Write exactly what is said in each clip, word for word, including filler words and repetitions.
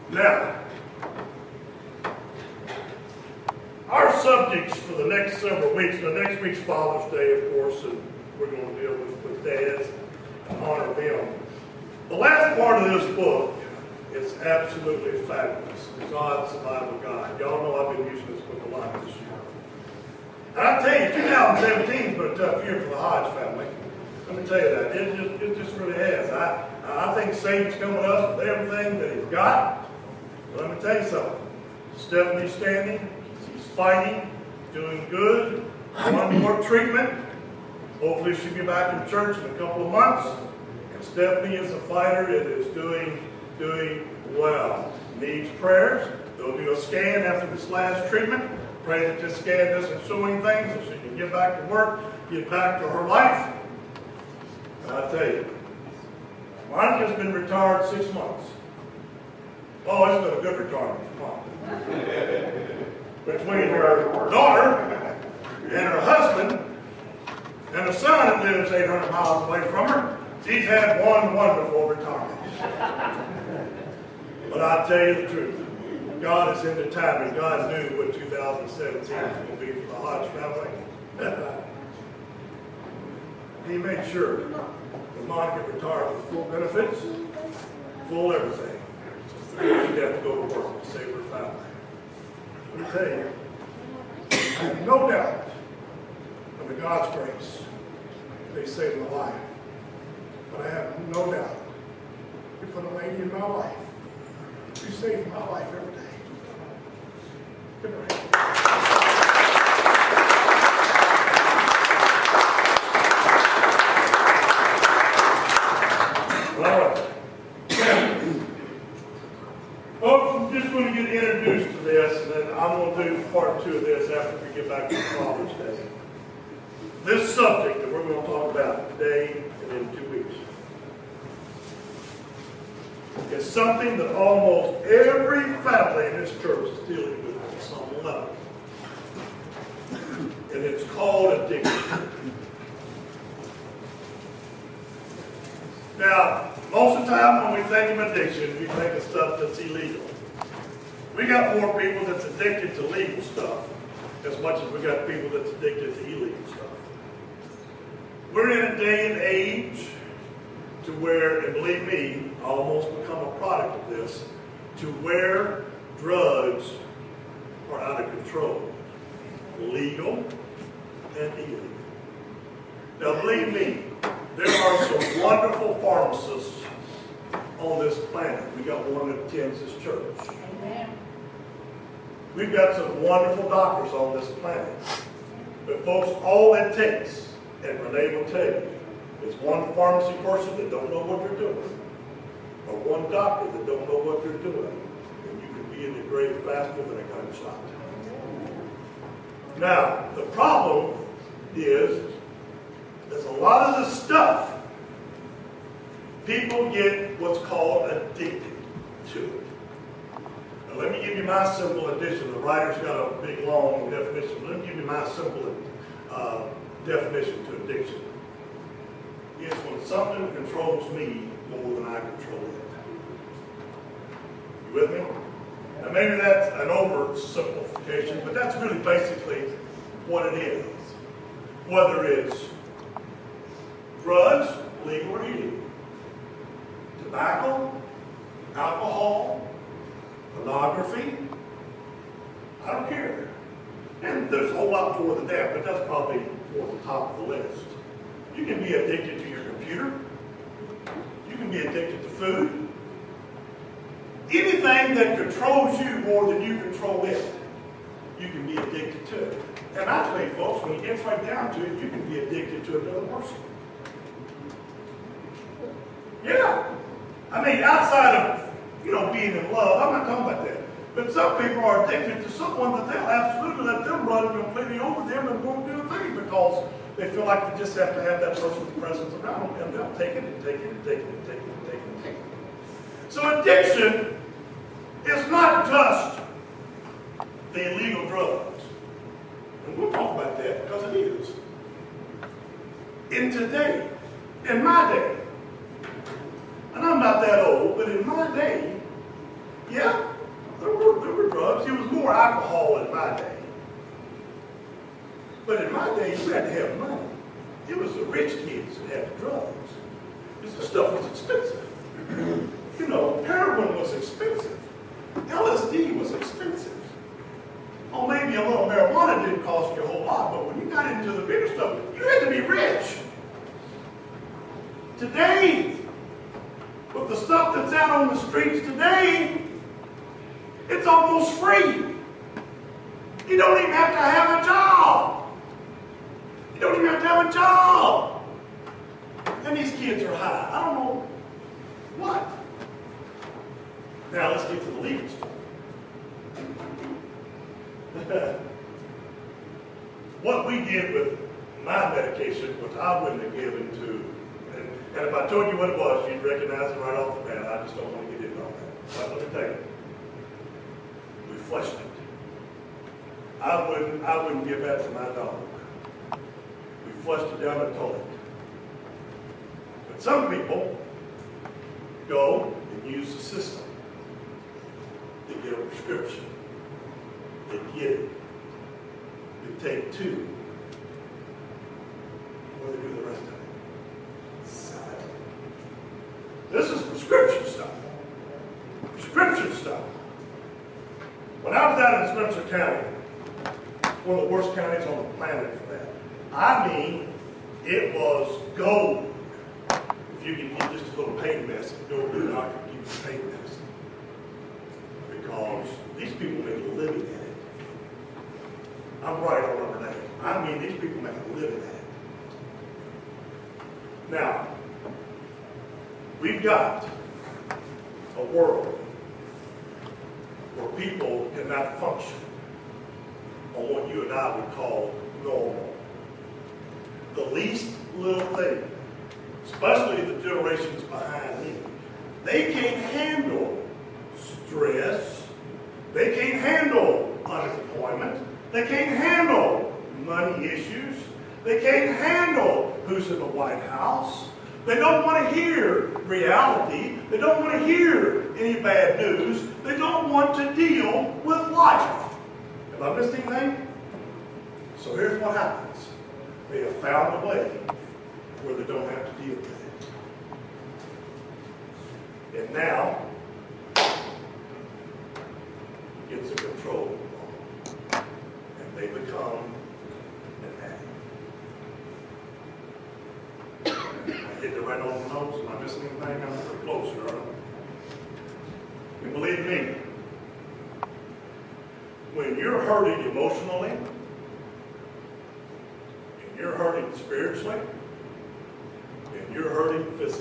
Now, our subjects for the next several weeks, the next week's Father's Day, of course, and we're going to deal with, with dads and honor them. The last part of this book is absolutely fabulous. God's Survival Guide. Y'all know I've been using this book a lot this year. And I tell you, two thousand seventeen has been a tough year for the Hodge family. Let me tell you that. It just, it just really has. I, I think Satan's coming to us with everything that he's got. But let me tell you something. Stephanie's standing. She's fighting. Doing good. One more treatment. Hopefully she'll be back in church in a couple of months. And Stephanie is a fighter and is doing, doing well. Needs prayers. They'll do a scan after this last treatment. Pray that this scan doesn't show anything so she can get back to work, get back to her life. And I tell you, Monica's been retired six months. Oh, it's been a good retirement. Come on. Between her daughter and her husband and a son that lives eight hundred miles away from her, she's had one wonderful retirement. But I'll tell you the truth. God is in the timing. God knew what two thousand seventeen was going to be for the Hodge family. He made sure that Monica retired with full benefits, full everything. She'd have to go to work to save her family. Let me tell you, I have no doubt of the God's grace they saved my life. But I have no doubt you put a lady in my life. You saved my life every day. Give her a hand. All right. Folks, I'm just going to get introduced to this, and then I'm going to do part two of this after we get back to Father's Day. This subject that we're going to talk about today and in two weeks is something that almost every family in this church is dealing with on some level. And it's called addiction. Now, most of the time when we think of addiction, we think of stuff that's illegal. We got more people that's addicted to legal stuff as much as we got people that's addicted to illegal stuff. We're in a day and age to where, and believe me, I almost become a product of this, to where drugs are out of control. Legal and illegal. Now believe me, there are some wonderful pharmacists on this planet. We got one that attends this church. Amen. We've got some wonderful doctors on this planet. But folks, all it takes, and Renee will tell you, is one pharmacy person that don't know what they're doing, or one doctor that don't know what they're doing, and you can be in the grave faster than a gunshot. Now, the problem is, there's a lot of this stuff, people get what's called addicted to it. Now, let me give you my simple addition. The writer's got a big, long definition. Let me give you my simple uh, definition to addiction. It's when something controls me more than I control it. You with me? Now maybe that's an oversimplification, but that's really basically what it is. Whether it's drugs, legal or illegal, tobacco, alcohol, pornography, I don't care. And there's a whole lot more than that, but that's probably toward the top of the list. You can be addicted to your computer. You can be addicted to food. Anything that controls you more than you control it, you can be addicted to it. And I think, folks, when it gets right down to it, you can be addicted to another person. Yeah. I mean, outside of, you know, being in love, I'm not talking about that. But some people are addicted to someone that they'll absolutely let them run completely over them and won't do a thing because they feel like they just have to have that person's presence around them, and they'll take it and take it and take it and take it and take it and take it. So addiction is not just the illegal drugs. And we'll talk about that because it is. In today, in my day, and I'm not that old, but in my day, Yeah, there were, there were drugs. It was more alcohol in my day. But in my day, you had to have money. It was the rich kids that had the drugs. This stuff was expensive. You know, heroin was expensive. L S D was expensive. Oh, maybe a little marijuana didn't cost you a whole lot, but when you got into the bigger stuff, you had to be rich. Today, with the stuff that's out on the streets today, it's almost free. You don't even have to have a job. You don't even have to have a job. And these kids are high. I don't know what. Now let's get to the legal stuff. What we did with my medication, which I wouldn't have given to, and, and if I told you what it was, you'd recognize it right off the bat. I just don't want to get into all that. But let me tell you, we flushed it. I wouldn't, I wouldn't give that to my dog. We flushed it down the toilet. But some people go and use the system. They get a prescription. They get it. They take two. What do they do the rest of it? Sell it. This is prescription stuff. Prescription stuff. When I was out in Spencer County, one of the worst counties on the planet for that. I mean, it was gold. If you could get just a little pain medicine, go to the doctor and give you pain medicine. Because these people make a living at it. I'm right on over there. I mean, these people make a living at it. Now, we've got a world where people cannot function on what you and I would call normal. The least little thing, especially the generations behind me, they can't handle stress. They can't handle unemployment. They can't handle money issues. They can't handle who's in the White House. They don't want to hear reality. They don't want to hear any bad news. They don't want to deal with life. Have I missed anything? So here's what happens. They have found a way where they don't have to deal with it. And now, gets a control and they become an addict. I hit it right on the nose. Am I missing anything? I'm pretty close here, aren't I? And believe me, when you're hurting emotionally, and you're hurting spiritually, and you're hurting physically,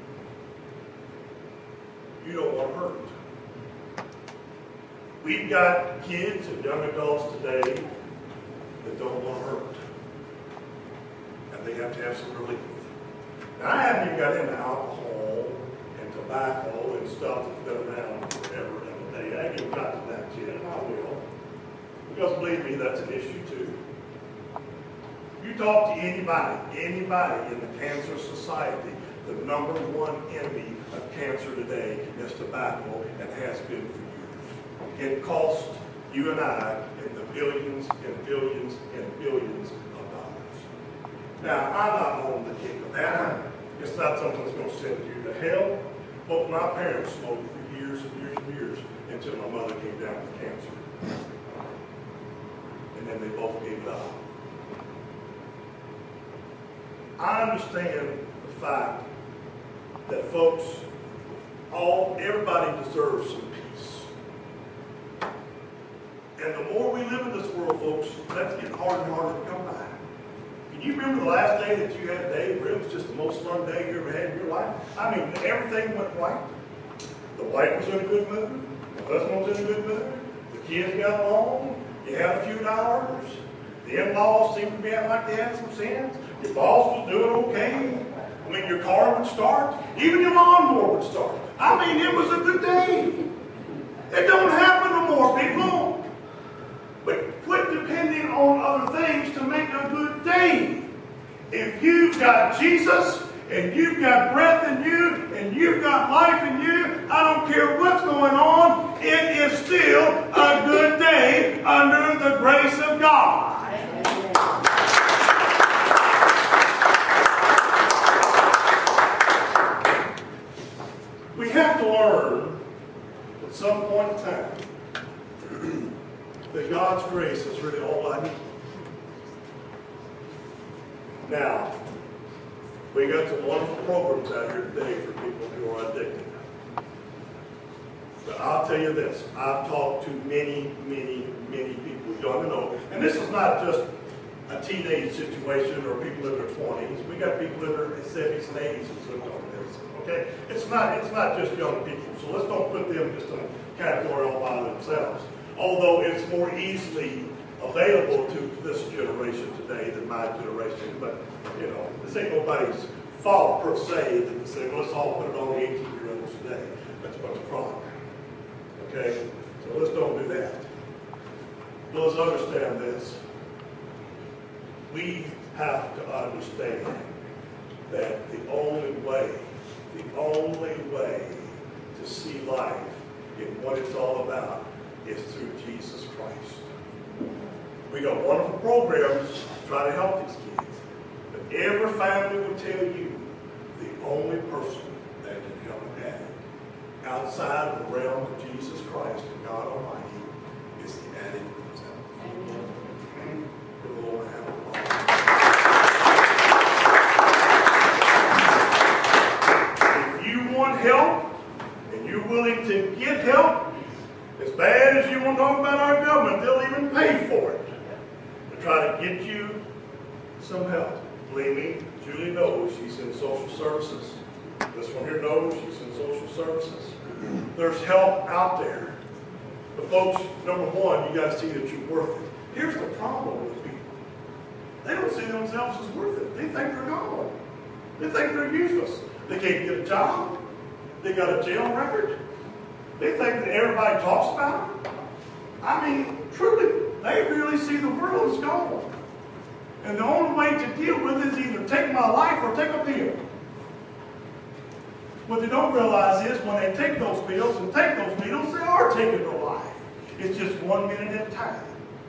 you don't want to hurt. We've got kids and young adults today that don't want to hurt. And they have to have some relief. Now, I haven't even got into alcohol and tobacco and stuff that's been around forever and a day. I haven't even got to that yet, and I will. Because believe me, that's an issue too. You talk to anybody, anybody in the Cancer Society, the number one enemy of cancer today is tobacco and has been for years. It costs you and I in the billions and billions and billions of dollars. Now, I'm not on the kick of that. It's not something that's going to send you to hell. Both my parents smoked for years and years and years until my mother came down with cancer. And then they both gave it up. I understand the fact that folks, all everybody deserves some peace. And the more we live in this world, folks, that's getting harder and harder to come by. Can you remember the last day that you had a day where it was just the most fun day you ever had in your life? I mean, everything went right. The wife was in a good mood. The husband was in a good mood. The kids got along. You had a few dollars. The in-laws seemed to be acting like they had some sense. Your boss was doing okay. I mean, your car would start. Even your lawnmower would start. I mean, it was a good day. It don't happen no more, people. But quit depending on other things to make a good day. If you've got Jesus, and you've got breath in you, and you've got life in you, I don't care what's going on, learn at some point in time that God's grace is really all I need. Now, we got some wonderful programs out here today for people who are addicted. But I'll tell you this, I've talked to many, many, many people young and old. And this is not just a teenage situation or people in their twenties. We got people in their seventies and eighties who's lived on this. Okay? It's not, it's not just young people. So let's don't put them just in a category all by themselves. Although it's more easily available to this generation today than my generation. But, you know, this ain't nobody's fault per se that they say, well, let's all put it on the eighteen-year-olds today. That's a bunch of crap. Okay? So let's don't do that. But let's understand this. We have to understand that the only way, the only way to see life in what it's all about is through Jesus Christ. We got wonderful programs to try to help these kids. But every family will tell you the only person that can help that outside of the realm of Jesus Christ and God Almighty is the addict himself. Amen. The Lord have a If you want help and you're willing to get help, as bad as you want to talk about our government, they'll even pay for it to try to get you some help. Believe me, Julie knows she's in social services. This one here knows she's in social services. There's help out there. But folks, number one, you got to see that you're worth it. Here's the problem with people. They don't see themselves as worth it. They think they're gone. They think they're useless. They can't get a job. They got a jail record. They think that everybody talks about them. I mean, truly, they really see the world as gone. And the only way to deal with it is either take my life or take a pill. What they don't realize is when they take those pills and take those needles, they are taking their life. It's just one minute at a time.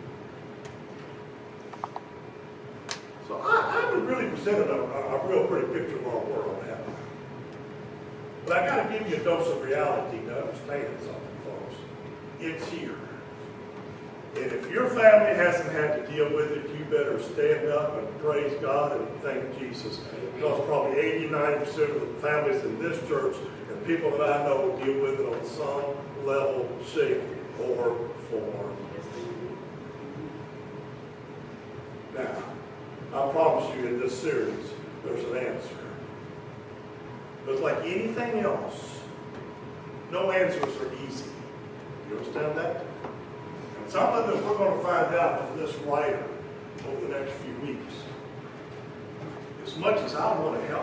So I, I haven't really presented a, a, a real pretty picture of our world, have I? But I got to give you a dose of reality to understand something, folks. It's here. And if your family hasn't had to deal with it, you better stand up and praise God and thank Jesus. Because probably eighty-nine percent of the families in this church and people that I know deal with it on some level, shape, or form. Now, I promise you in this series, there's an answer. But like anything else, no answers are easy. You understand that? And something that we're going to find out from this writer over the next few weeks. As much as I want to help,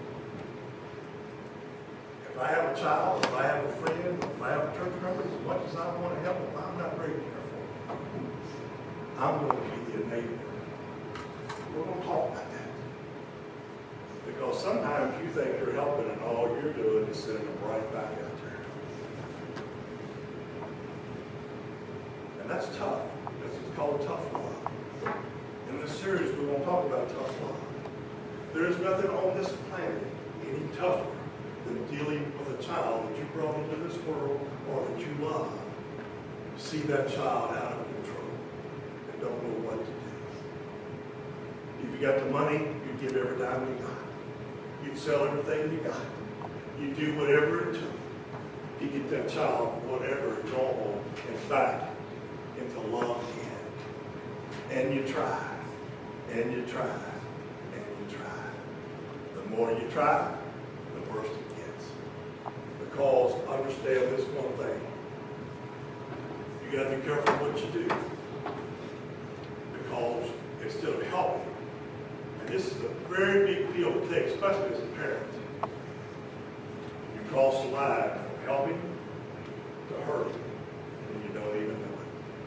if I have a child, if I have a friend, if I have a church member, as much as I want to help, if I'm not very careful, I'm going to be the enabler. We're going to talk about that. Because sometimes you think you're helping and all you're doing is sending them right back out there. And that's tough. This is called tough love. In this series, we won't talk about tough love. There is nothing on this planet any tougher than dealing with a child that you brought into this world or that you love. See that child out of control and don't know what to do. If you got the money, you give every dime you got. You sell everything you got. You do whatever it took to get that child, whatever is normal, and back into love again. And you try, and you try, and you try. The more you try, the worse it gets. Because understand this one thing. You got to be careful what you do. Because instead of helping, and this is a very big deal to take, especially as a parent. You cross the line from helping to hurting, and you don't even know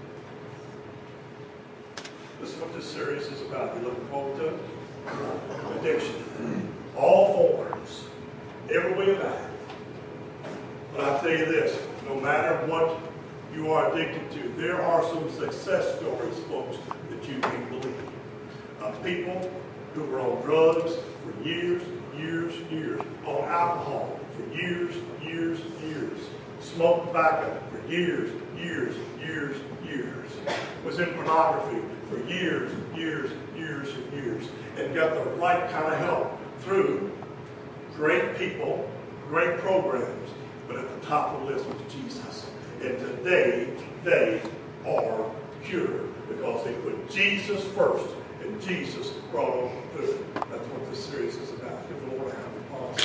it. This is what this series is about. You looking forward to it? Addiction. All forms. Every way about it. But I tell you this, no matter what you are addicted to, there are some success stories, folks, that you can believe. Of people who were on drugs for years, years, years, on alcohol for years, years, years. Smoked tobacco for years, years, years, years. Was in pornography for years, years, years, and years. And got the right kind of help through great people, great programs. But at the top of the list was Jesus. And today, they are cured because they put Jesus first, and Jesus brought them through. That's what this series is about. Give the Lord a hand of applause.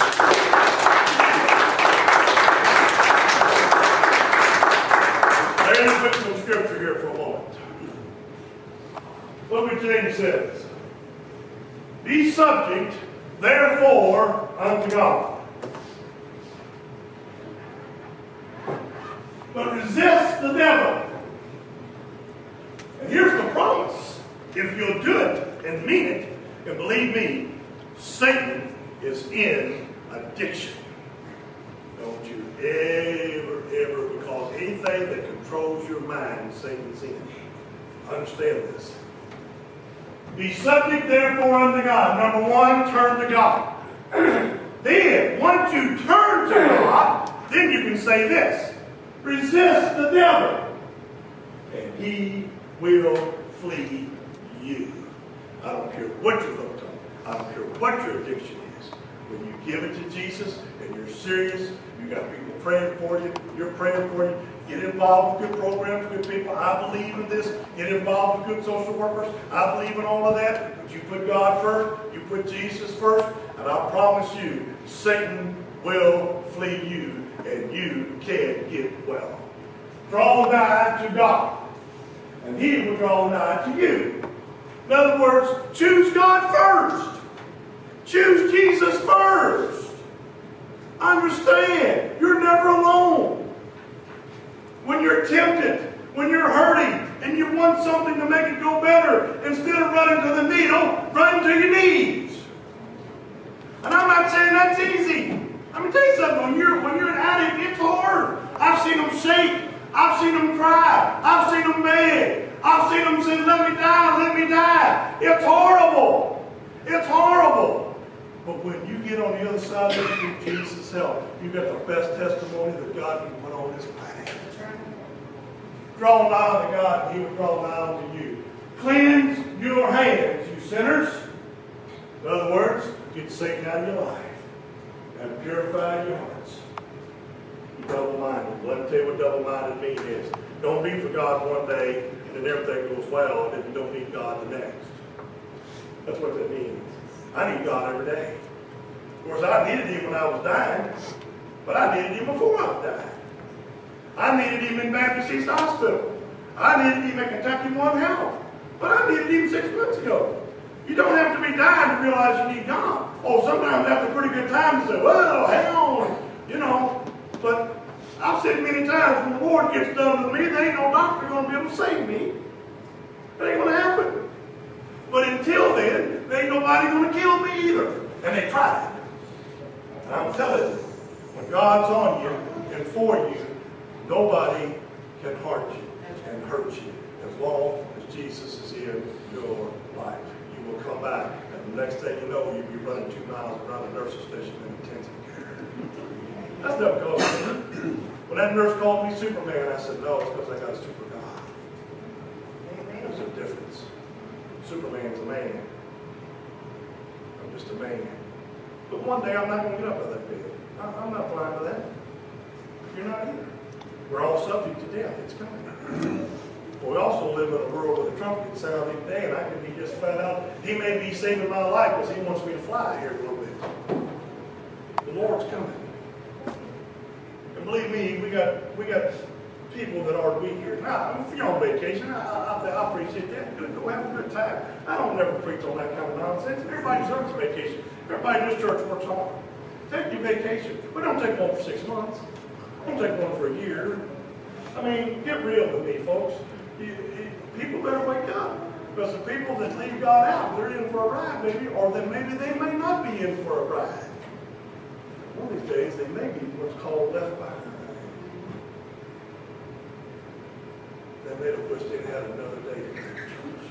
Let me put some scripture here for a moment. Look what James says. Be subject, therefore, unto God. But resist the devil. And here's the promise. If you'll do it and mean it, and believe me, Satan is in addiction. Don't you ever, ever, because anything that controls your mind, Satan's in. Understand this. Be subject, therefore, unto God. Number one, turn to God. Then, once you turn to God, then you can say this. Resist the devil, and he will flee you. I don't care what you're hooked on. I don't care what your addiction is. When you give it to Jesus and you're serious, you got people praying for you, you're praying for you, get involved with good programs, good people. I believe in this. Get involved with good social workers. I believe in all of that. But you put God first, you put Jesus first, and I promise you, Satan will flee you, and you can get well. Draw nigh to God, and he will draw nigh to you. In other words, choose God first. Choose Jesus first. Understand, you're never alone. When you're tempted, when you're hurting, and you want something to make it go better, instead of running to the needle, run to your knees. And I'm not saying that's easy. Let me tell you something. When you're, when you're an addict, it's hard. I've seen them shake. I've seen them cry. I've seen them beg. I've seen them say, let me die, let me die. It's horrible. It's horrible. But when you get on the other side of it with Jesus' help, you got the best testimony that God can put on this planet. Draw nigh to God, and he will draw nigh unto you. Cleanse your hands, you sinners. In other words, get Satan out of your life and purify your hearts. Double-minded. Let me tell you what double-minded means is. Don't be for God one day, and then everything goes well, and then you don't need God the next. That's what that means. I need God every day. Of course, I needed him when I was dying, but I needed him before I was dying. I needed him in Baptist East Hospital. I needed him at Kentucky One Health, but I needed him six months ago. You don't have to be dying to realize you need God. Oh, sometimes after a pretty good time, you say, well, hell, you know. But I've said many times, when the Lord gets done with me, there ain't no doctor going to be able to save me. That ain't going to happen. But until then, there ain't nobody going to kill me either. And they tried. And I'm telling you, when God's on you and for you, nobody can harm you and hurt you as long as Jesus is in your life. You will come back, and the next thing you know, you'll be running two miles around a nurse's station in intensive care. That's not because of me. When that nurse called me Superman, I said, no, it's because I got a super God. There's a difference. Superman's a man. I'm just a man. But one day I'm not going to get up out of that bed. I'm not blind to that. You're not either. We're all subject to death. It's coming. But we also live in a world where the trumpet can sound any day, and I can be just found out. He may be saving my life because he wants me to fly here a little bit. The Lord's coming. And believe me, we got we got people that are weak here. Now, if you're on vacation, I, I, I appreciate that. Good, go have a good time. I don't never preach on that kind of nonsense. Everybody deserves a vacation. Everybody in this church works hard. Take your vacation. But don't take one for six months. Don't take one for a year. I mean, get real with me, folks. You, you, people better wake up. Because the people that leave God out, they're in for a ride, maybe, or then maybe they may not be in for a ride. One of these days, they may be what's called left behind. They may have wished they'd had another day to go to church.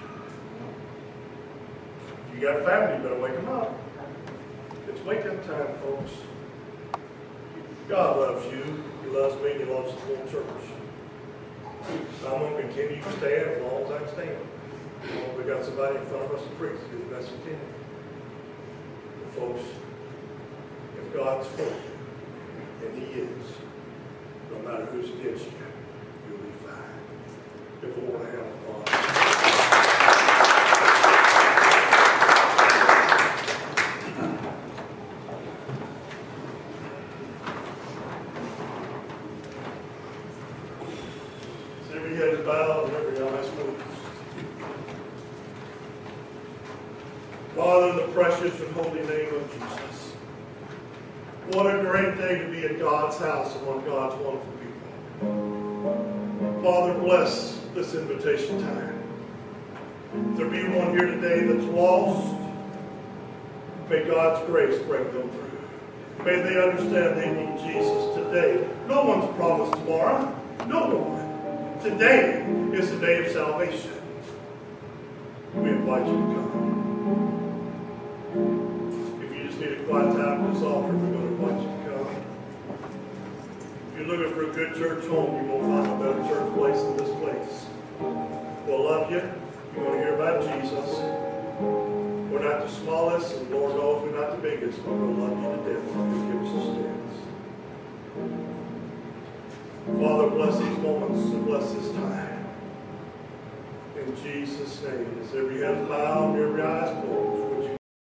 If you got a family, you better wake them up. It's wake up time, folks. God loves you. He loves me, and He loves the whole church. I'm going to continue to stand as long as I can stand. Well, we got somebody in front of us to preach to do the best we can. But folks, if God's for you, and He is, no matter who's against you, you'll be fine. Give the Lord a hand of applause. Every head is bowed and every eye is closed. Father, in the precious and holy name of Jesus, what a great day to be at God's house among God's wonderful people. Father, bless this invitation time. If there be one here today that's lost, may God's grace bring them through. May they understand they need Jesus today. No one's promised tomorrow. No one. Today is the day of salvation. We invite you to come. If you just need a quiet time at this altar, we're going to invite you to come. If you're looking for a good church home, you won't find a better church place than this place. We'll love you. You want to hear about Jesus. We're not the smallest, and Lord knows we're not the biggest, but we'll love you to death if you give us a chance. Father, bless these moments and bless this time. In Jesus' name, as every head is bowed and every eye is closed.